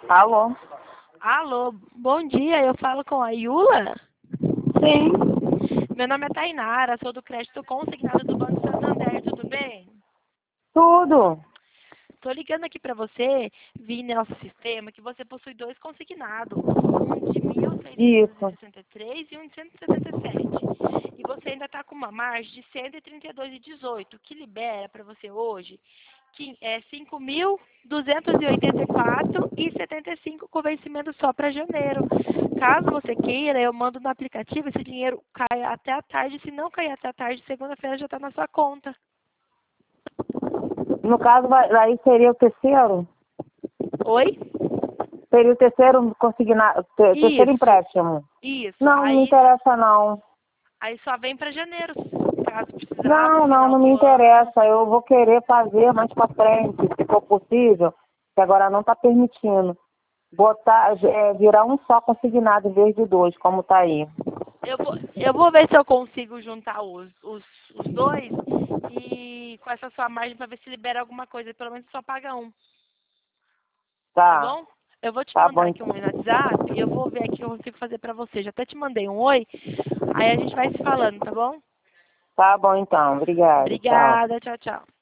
Alô? Alô, bom dia, eu falo com a Yula? Sim. Meu nome é Tainara, sou do crédito consignado do Banco Santander, tudo bem? Tudo. Tô ligando aqui para você, vi no nosso sistema que você possui dois consignados, um de Isso. 1.663 e um de 177. E você ainda está com uma margem de 132,18, que libera para você hoje que é 5.284,75 com vencimento só para janeiro. Caso você queira, eu mando no aplicativo, esse dinheiro cai até a tarde. Se não cair até a tarde, segunda-feira já está na sua conta. No caso, aí seria o terceiro? Oi? Seria o terceiro consignado, terceiro Isso, empréstimo. isso. Não, não me interessa não. Aí só vem para janeiro, caso precisar, no Não final me do ano. interessa. Eu vou querer fazer mais pra frente, se for possível, que agora não está permitindo. Virar um só consignado em vez de dois, como tá aí. Eu vou ver se eu consigo juntar os dois e com essa sua margem para ver se libera alguma coisa. Pelo menos só paga um, tá Tá, bom? Eu vou te tá mandar bom aqui um então. oi no WhatsApp e eu vou ver aqui o que eu consigo fazer para você. Já até te mandei um oi, aí a gente vai se falando, tá bom? Tá bom então. Obrigada. Tchau. Obrigada, tchau, tchau.